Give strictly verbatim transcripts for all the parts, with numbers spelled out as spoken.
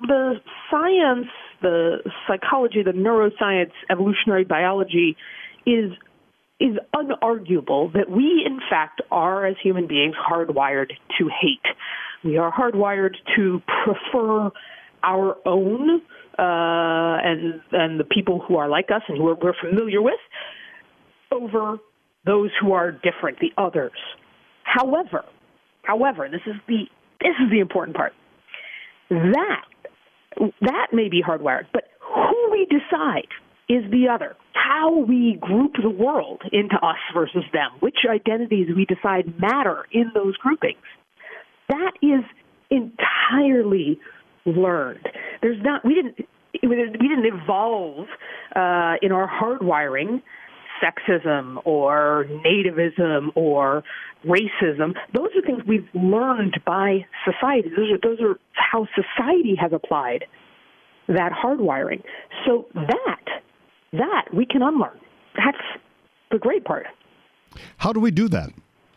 the science, the psychology, the neuroscience, evolutionary biology is is unarguable that we, in fact, are, as human beings, hardwired to hate. We are hardwired to prefer our own uh, and and the people who are like us and who we're, we're familiar with over those who are different, the others. However, however, this is the this is the important part. That that may be hardwired, but who we decide is the other. How we group the world into us versus them, which identities we decide matter in those groupings, that is entirely learned. There's not we didn't we didn't evolve uh, in our hardwiring sexism or nativism or racism. Those are things we've learned by society. Those are those are how society has applied that hardwiring. So that that we can unlearn. That's the great part. How do we do that?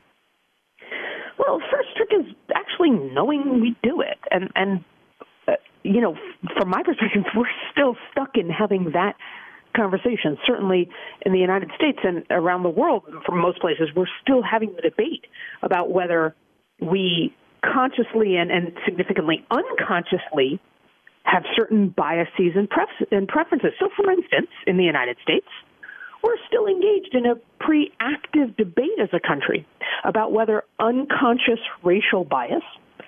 Well, first trick is actually knowing we do it. And, and uh, you know, from my perspective, we're still stuck in having that conversation. Certainly in the United States and around the world, from most places, we're still having the debate about whether we consciously and, and significantly unconsciously have certain biases and, pref- and preferences. So, for instance, in the United States, we're still engaged in a pretty active debate as a country about whether unconscious racial bias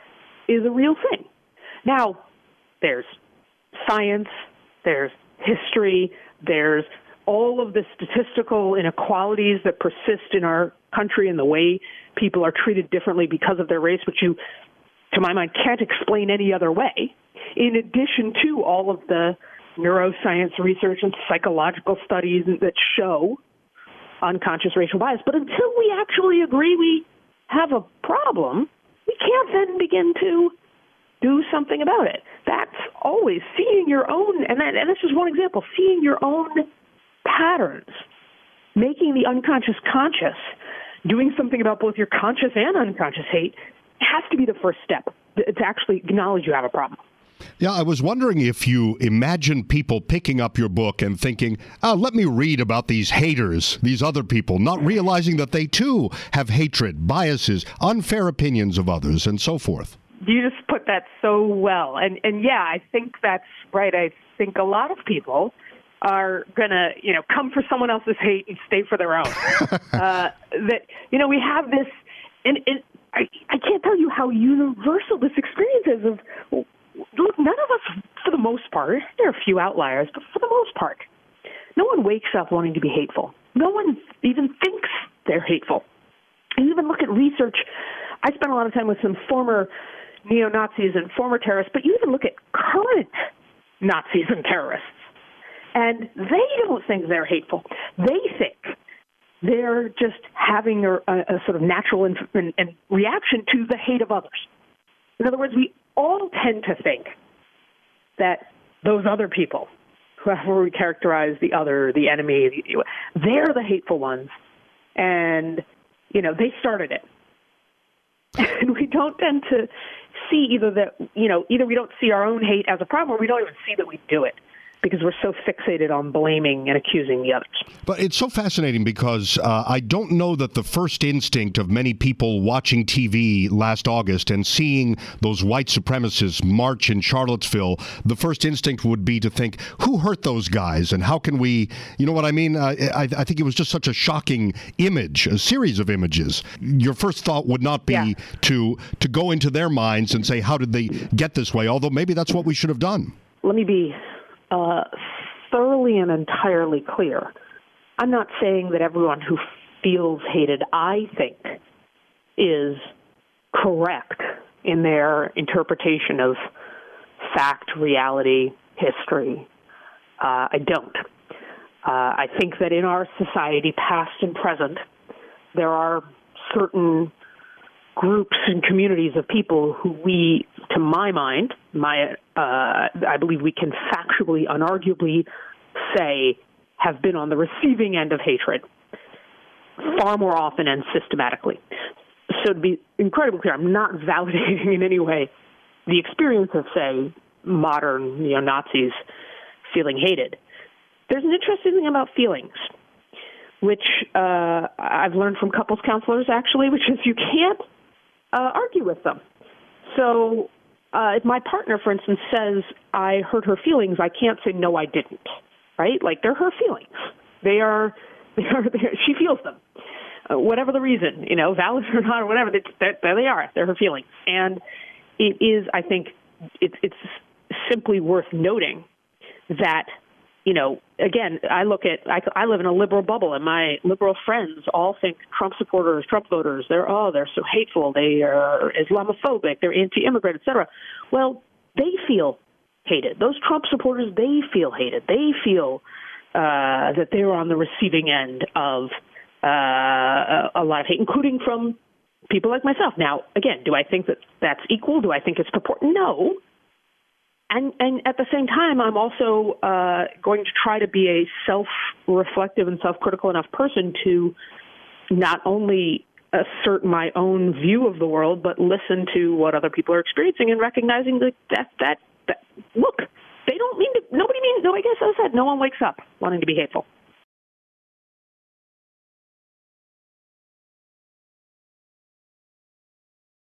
is a real thing. Now, there's science, there's history, there's all of the statistical inequalities that persist in our country and the way people are treated differently because of their race, which you, to my mind, can't explain any other way, in addition to all of the neuroscience research and psychological studies that show unconscious racial bias. But until we actually agree we have a problem, we can't then begin to do something about it. That's always seeing your own, and, that, and this is one example, seeing your own patterns, making the unconscious conscious, doing something about both your conscious and unconscious hate has to be the first step to actually acknowledge you have a problem. Yeah, I was wondering if you imagine people picking up your book and thinking, oh, let me read about these haters, these other people, not realizing that they too have hatred, biases, unfair opinions of others, and so forth. You just put that so well. And, and yeah, I think that's right. I think a lot of people are going to, you know, come for someone else's hate and stay for their own. uh, that, you know, we have this, and it, I, I can't tell you how universal this experience is of, look, none of us, for the most part, there are a few outliers, but for the most part, no one wakes up wanting to be hateful. No one even thinks they're hateful. You even look at research. I spent a lot of time with some former neo-Nazis and former terrorists, but you even look at current Nazis and terrorists, and they don't think they're hateful. They think they're just having a, a sort of natural in, in, in reaction to the hate of others. In other words, we all tend to think that those other people, whoever we characterize the other, the enemy, they're the hateful ones, and, you know, they started it. And we don't tend to see either that, you know, either we don't see our own hate as a problem or we don't even see that we do it, because we're so fixated on blaming and accusing the others. But it's so fascinating because uh, I don't know that the first instinct of many people watching T V last August and seeing those white supremacists march in Charlottesville, the first instinct would be to think, who hurt those guys and how can we, you know what I mean? Uh, I, I think it was just such a shocking image, a series of images. Your first thought would not be yeah. to, to go into their minds and say, how did they get this way? Although maybe that's what we should have done. Let me be Uh, thoroughly and entirely clear. I'm not saying that everyone who feels hated, I think, is correct in their interpretation of fact, reality, history. Uh, I don't. Uh, I think that in our society, past and present, there are certain groups and communities of people who we, to my mind, my uh, I believe we can factually, unarguably say have been on the receiving end of hatred far more often and systematically. So to be incredibly clear, I'm not validating in any way the experience of, say, modern, you know, Nazis feeling hated. There's an interesting thing about feelings, which uh, I've learned from couples counselors, actually, which is you can't uh, argue with them. So uh, if my partner, for instance, says, I hurt her feelings, I can't say, no, I didn't, right? Like, they're her feelings. They are, they are, they are she feels them. Uh, whatever the reason, you know, valid or not or whatever, they, there they are. They're her feelings. And it is, I think, it, it's simply worth noting that, you know, again, I look at, I, I live in a liberal bubble, and my liberal friends all think Trump supporters, Trump voters, they're, oh, they're so hateful, they are Islamophobic, they're anti-immigrant, et cetera. Well, they feel hated. Those Trump supporters, they feel hated. They feel uh, that they're on the receiving end of uh, a lot of hate, including from people like myself. Now, again, do I think that that's equal? Do I think it's proportional? No. And, and at the same time, I'm also uh, going to try to be a self-reflective and self-critical enough person to not only assert my own view of the world, but listen to what other people are experiencing and recognizing that, that, that, that look, they don't mean to, nobody means, no, I guess as I said, no one wakes up wanting to be hateful.